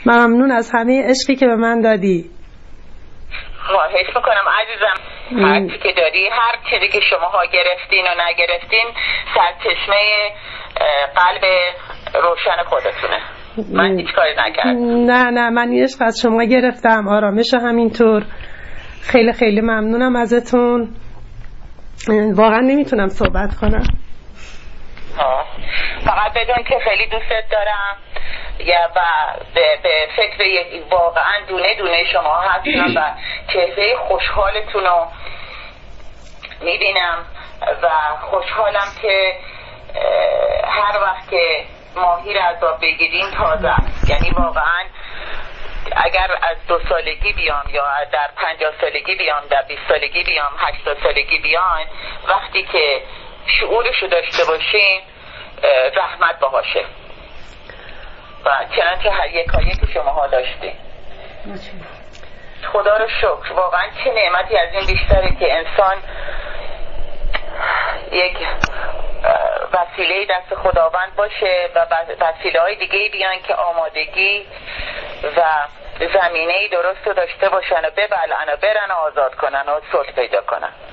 ممنون از همه عشقی که به من دادی. خواهش میکنم عزیزم. هر چی که داری، هر چیزی که شماها گرفتین و نگرفتین، سرچشمه قلب روشن خودتونه. من هیچ کاری نکردم. نه من این عشق از شما گرفتم، آرامش همینطور. خیلی خیلی ممنونم ازتون. واقعا نمیتونم صحبت کنم. فقط بدون که خیلی دوستت دارم و به فکر واقعا دونه دونه شما هستم و چهره خوشحالتون رو میبینم و خوشحالم که هر وقت که ماهی رو از آب بگیریم تازه است. یعنی واقعا اگر از 2 سالگی بیام یا در 50 سالگی بیام، در 20 سالگی بیام، 80 سالگی بیام، وقتی که شعورشو داشته باشین زحمت باهاشه و چنانچه هر یکایی که شماها داشتین. خدا رو شکر. واقعا چه نعمتی از این بیشتره که انسان یک وسیله دست خداوند باشه و وسیله های دیگه بیان که آمادگی و زمینه درست رو داشته باشن و ببلعن و برن و آزاد کنن و صلح پیدا کنن.